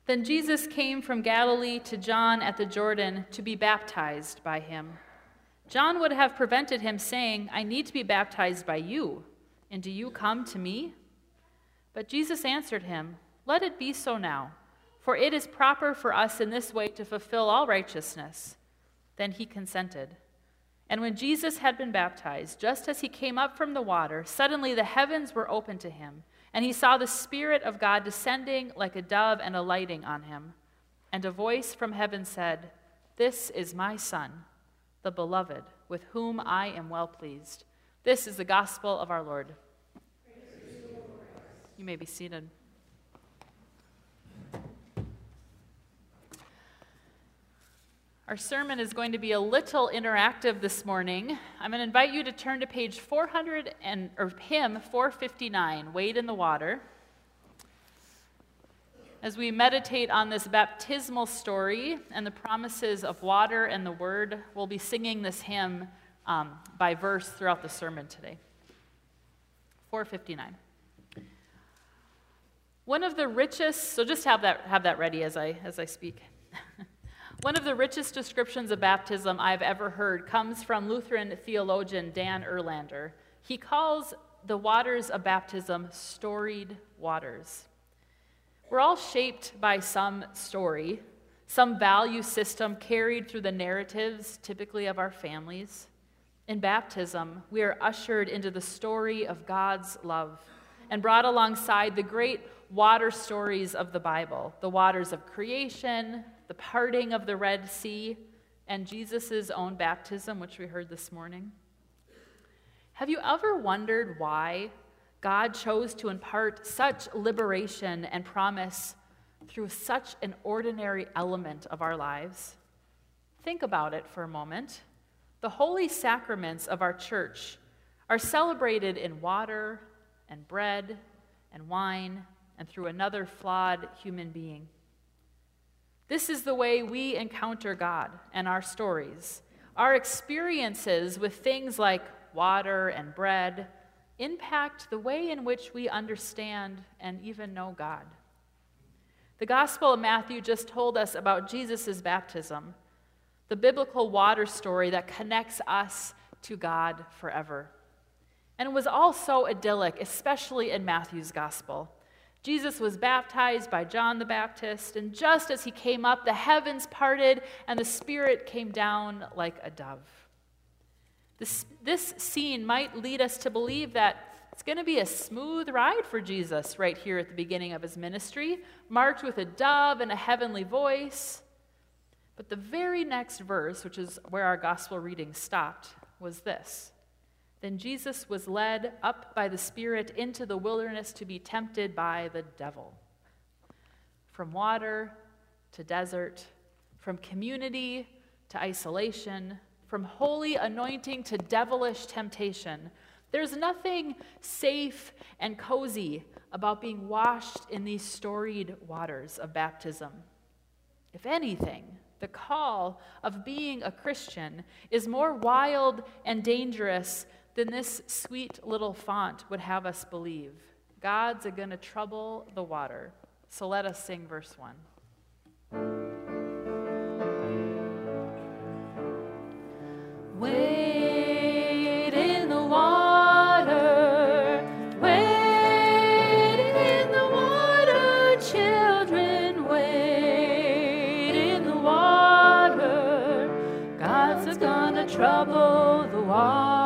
Then Jesus came from Galilee to John at the Jordan to be baptized by him. John would have prevented him, saying, "I need to be baptized by you, and do you come to me?" But Jesus answered him, "Let it be so now, for it is proper for us in this way to fulfill all righteousness." Then he consented. And when Jesus had been baptized, just as he came up from the water, suddenly the heavens were opened to him, and he saw the Spirit of God descending like a dove and alighting on him. And a voice from heaven said, "This is my Son, the beloved, with whom I am well pleased." This is the gospel of our Lord. You may be seated. Our sermon is going to be a little interactive this morning. I'm going to invite you to turn to page 400 or hymn 459, Wade in the Water. As we meditate on this baptismal story and the promises of water and the word, we'll be singing this hymn by verse throughout the sermon today. 459. One of the richest, so just have that ready as I speak. One of the richest descriptions of baptism I've ever heard comes from Lutheran theologian Dan Erlander. He calls the waters of baptism storied waters. We're all shaped by some story, some value system carried through the narratives, typically of our families. In baptism, we are ushered into the story of God's love and brought alongside the great water stories of the Bible, the waters of creation, the parting of the Red Sea, and Jesus' own baptism, which we heard this morning. Have you ever wondered why God chose to impart such liberation and promise through such an ordinary element of our lives? Think about it for a moment. The holy sacraments of our church are celebrated in water and bread and wine and through another flawed human being. This is the way we encounter God and our stories. Our experiences with things like water and bread impact the way in which we understand and even know God. The Gospel of Matthew just told us about Jesus' baptism, the biblical water story that connects us to God forever. And it was all so idyllic, especially in Matthew's Gospel. Jesus was baptized by John the Baptist, and just as he came up, the heavens parted and the Spirit came down like a dove. This scene might lead us to believe that it's going to be a smooth ride for Jesus right here at the beginning of his ministry, marked with a dove and a heavenly voice. But the very next verse, which is where our gospel reading stopped, was this. Then Jesus was led up by the Spirit into the wilderness to be tempted by the devil. From water to desert, from community to isolation, from holy anointing to devilish temptation, there's nothing safe and cozy about being washed in these storied waters of baptism. If anything, the call of being a Christian is more wild and dangerous than this sweet little font would have us believe. God's going to trouble the water. So let us sing verse 1. Wade in the water, wade in the water, children, wade in the water. God's gonna trouble the water.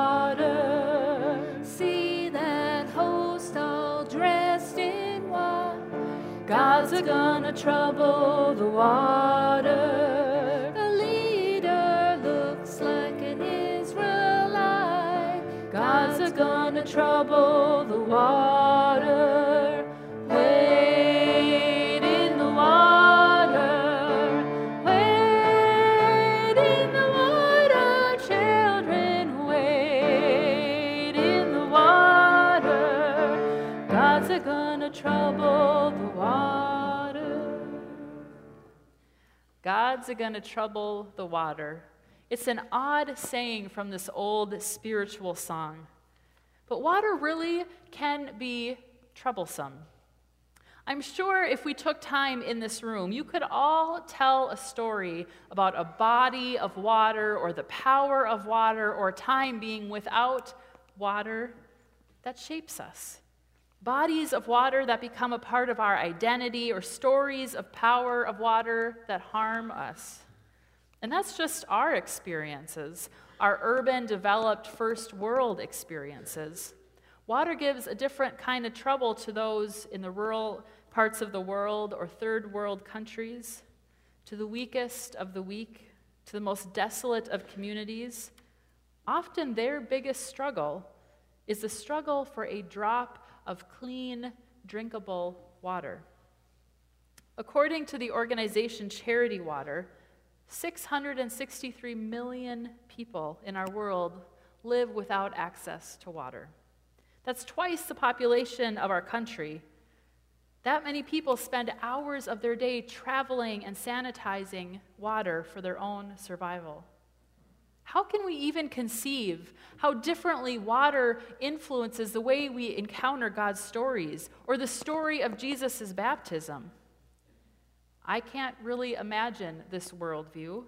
God's gonna trouble the water. The leader looks like an Israelite. God's gonna trouble the water. Wade in the water. Wade in the water, children. Wade in the water. God's gonna trouble the water. God's gonna trouble the water. It's an odd saying from this old spiritual song. But water really can be troublesome. I'm sure if we took time in this room, you could all tell a story about a body of water or the power of water or time being without water that shapes us. Bodies of water that become a part of our identity, or stories of power of water that harm us. And that's just our experiences, our urban, developed, first world experiences. Water gives a different kind of trouble to those in the rural parts of the world or third world countries, to the weakest of the weak, to the most desolate of communities. Often their biggest struggle is the struggle for a drop of clean, drinkable water. According to the organization Charity Water, 663 million people in our world live without access to water. That's twice the population of our country. That many people spend hours of their day traveling and sanitizing water for their own survival. How can we even conceive how differently water influences the way we encounter God's stories or the story of Jesus' baptism? I can't really imagine this worldview.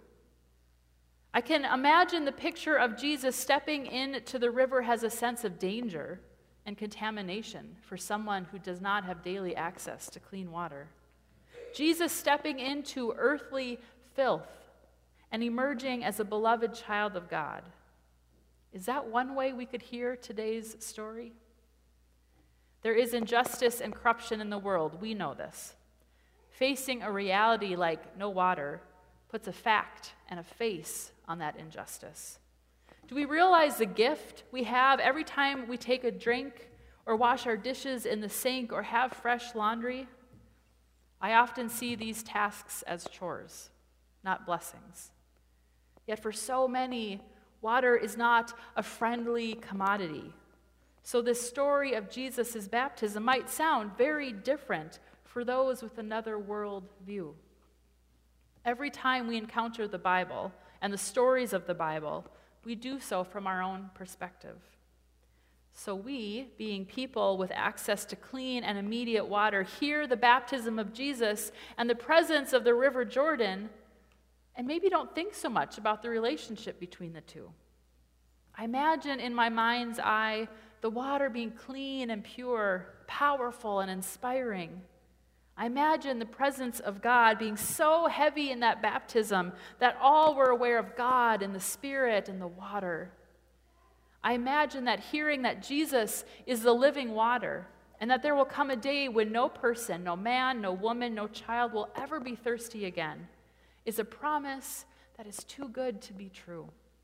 I can imagine the picture of Jesus stepping into the river has a sense of danger and contamination for someone who does not have daily access to clean water. Jesus stepping into earthly filth and emerging as a beloved child of God. Is that one way we could hear today's story? There is injustice and corruption in the world. We know this. Facing a reality like no water puts a fact and a face on that injustice. Do we realize the gift we have every time we take a drink or wash our dishes in the sink or have fresh laundry? I often see these tasks as chores, not blessings. Yet for so many, water is not a friendly commodity. So this story of Jesus' baptism might sound very different for those with another world view. Every time we encounter the Bible and the stories of the Bible, we do so from our own perspective. So we, being people with access to clean and immediate water, hear the baptism of Jesus and the presence of the River Jordan, and maybe don't think so much about the relationship between the two. I imagine in my mind's eye the water being clean and pure, powerful and inspiring. I imagine the presence of God being so heavy in that baptism that all were aware of God and the Spirit and the water. I imagine that hearing that Jesus is the living water and that there will come a day when no person, no man, no woman, no child will ever be thirsty again is a promise that is too good to be true.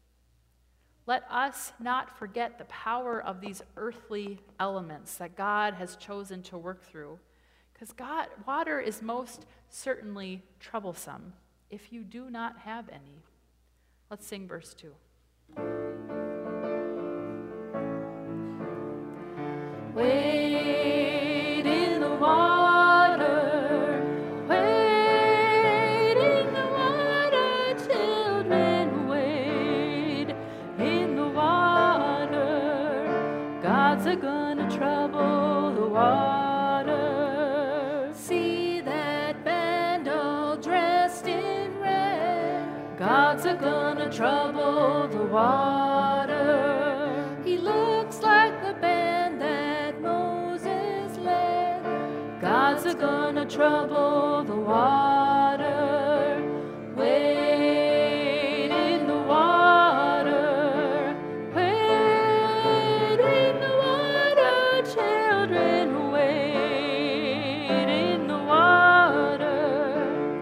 Let us not forget the power of these earthly elements that God has chosen to work through, because water is most certainly troublesome if you do not have any. Let's sing verse 2. Wade in the water, wade in the water, children, wade in the water. God's gonna trouble the water. See that band all dressed in red. God's gonna trouble the water. He looks like the band that Moses led. God's gonna trouble the water. Wade in the water. Wade in the water, children, wade in the water.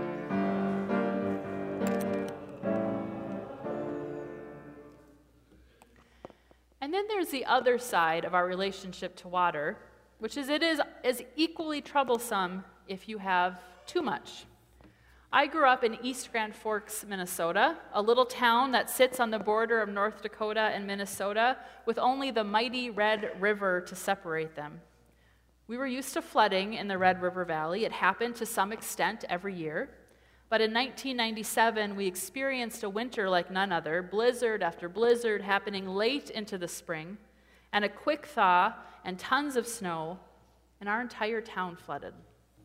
And then there's the other side of our relationship to water, which is it is as equally troublesome if you have too much. I grew up in East Grand Forks, Minnesota, a little town that sits on the border of North Dakota and Minnesota with only the mighty Red River to separate them. We were used to flooding in the Red River Valley. It happened to some extent every year. But in 1997, we experienced a winter like none other, blizzard after blizzard happening late into the spring, and a quick thaw and tons of snow, and our entire town flooded.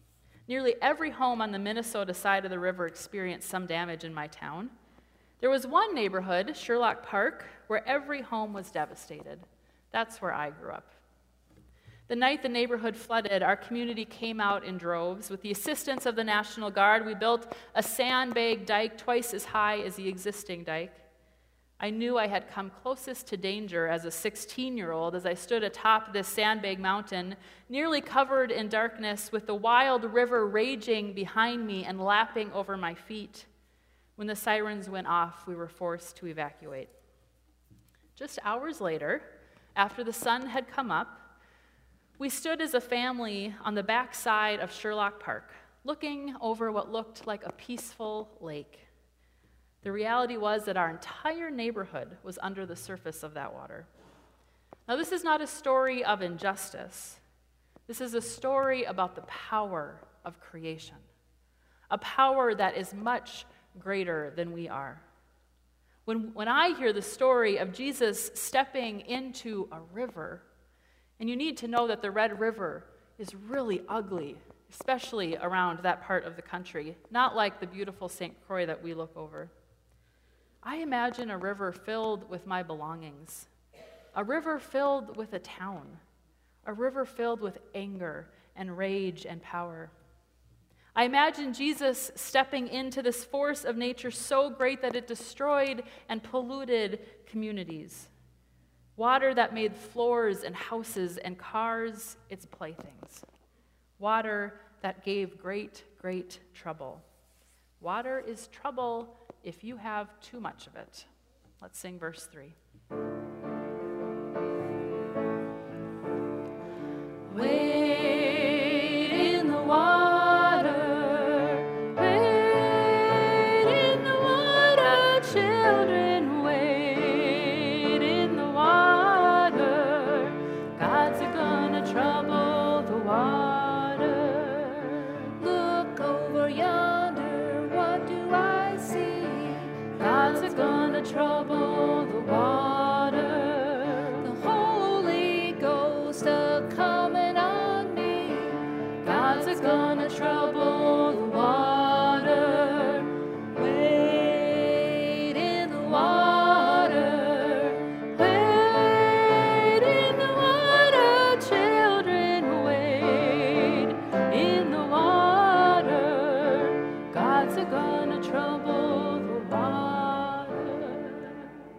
Nearly every home on the Minnesota side of the river experienced some damage in my town. There was one neighborhood, Sherlock Park, where every home was devastated. That's where I grew up. The night the neighborhood flooded, our community came out in droves. With the assistance of the National Guard, we built a sandbag dike twice as high as the existing dike. I knew I had come closest to danger as a 16-year-old as I stood atop this sandbag mountain, nearly covered in darkness, with the wild river raging behind me and lapping over my feet. When the sirens went off, we were forced to evacuate. Just hours later, after the sun had come up, we stood as a family on the back side of Sherlock Park, looking over what looked like a peaceful lake. The reality was that our entire neighborhood was under the surface of that water. Now, this is not a story of injustice. This is a story about the power of creation, a power that is much greater than we are. When I hear the story of Jesus stepping into a river, and you need to know that the Red River is really ugly, especially around that part of the country, not like the beautiful St. Croix that we look over. I imagine a river filled with my belongings, a river filled with a town, a river filled with anger and rage and power. I imagine Jesus stepping into this force of nature so great that it destroyed and polluted communities. Water that made floors and houses and cars its playthings. Water that gave great, great trouble. Water is trouble if you have too much of it. Let's sing verse 3. Wade in the water, wade in the water, children, wade in the water. God's gonna trouble the water. Look over yonder, what do I see? God's gonna trouble the water. The Holy Ghost a-coming on me. God's gonna trouble the water. Wade in the water. Wade in the water, children, wade in the water. God's gonna trouble the water.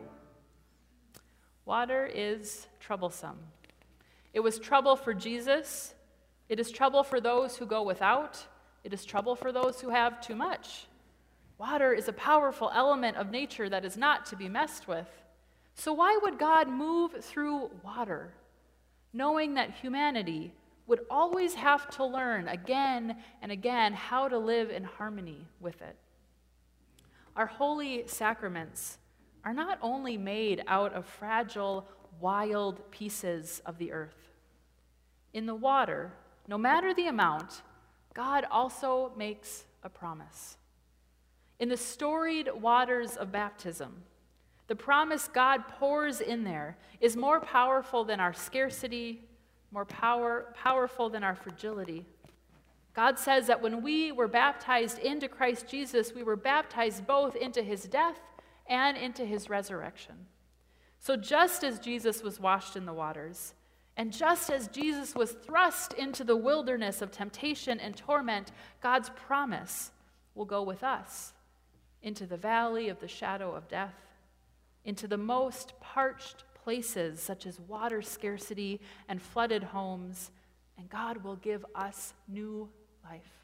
Water is troublesome. It was trouble for Jesus. It is trouble for those who go without. It is trouble for those who have too much. Water is a powerful element of nature that is not to be messed with. So why would God move through water, knowing that humanity would always have to learn again and again how to live in harmony with it? Our holy sacraments are not only made out of fragile, wild pieces of the earth. In the water, no matter the amount, God also makes a promise. In the storied waters of baptism, the promise God pours in there is more powerful than our scarcity, more powerful than our fragility. God says that when we were baptized into Christ Jesus, we were baptized both into his death and into his resurrection. So just as Jesus was washed in the waters, and just as Jesus was thrust into the wilderness of temptation and torment, God's promise will go with us into the valley of the shadow of death, into the most parched places such as water scarcity and flooded homes, and God will give us new life.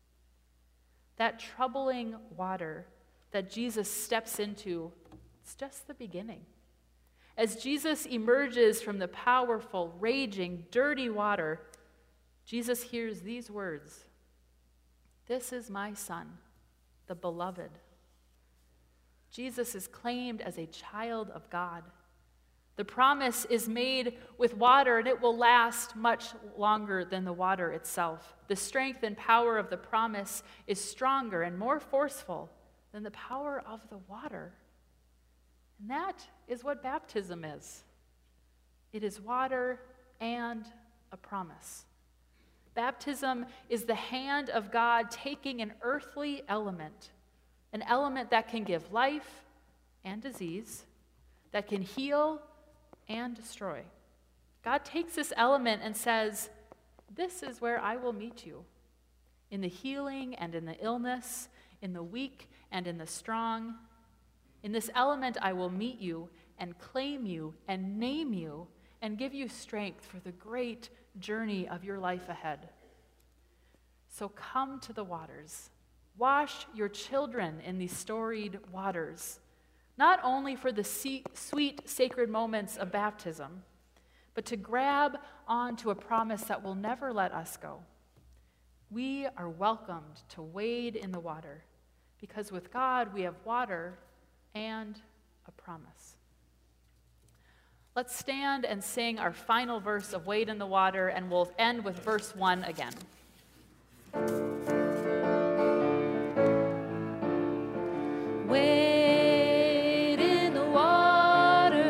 That troubling water that Jesus steps into, it's just the beginning. As Jesus emerges from the powerful, raging, dirty water, Jesus hears these words, "This is my Son, the beloved." Jesus is claimed as a child of God. The promise is made with water, and it will last much longer than the water itself. The strength and power of the promise is stronger and more forceful than the power of the water. And that is what baptism is. It is water and a promise. Baptism is the hand of God taking an earthly element, an element that can give life and disease, that can heal and destroy. God takes this element and says, this is where I will meet you, in the healing and in the illness, in the weak and in the strong. In this element I will meet you and claim you and name you and give you strength for the great journey of your life ahead. So come to the waters. Wash your children in these storied waters, not only for the sweet, sacred moments of baptism, but to grab onto a promise that will never let us go. We are welcomed to wade in the water, because with God we have water and a promise. Let's stand and sing our final verse of Wade in the Water, and we'll end with verse 1 again. Wade in the water.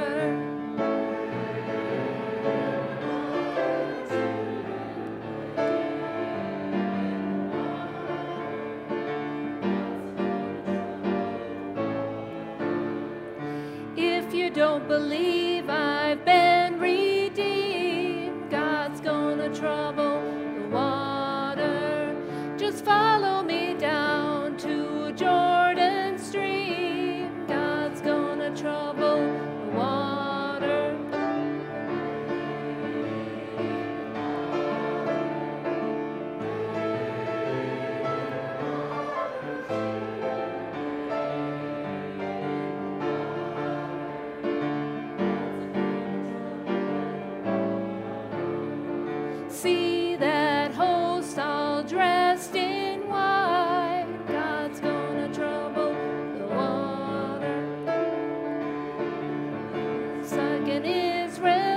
If you don't believe I've been redeemed, God's gonna trouble the water. Just follow me down to Jordan stream. God's gonna trouble the water. See that host all dressed in white. God's gonna trouble the water. It's like an Israel.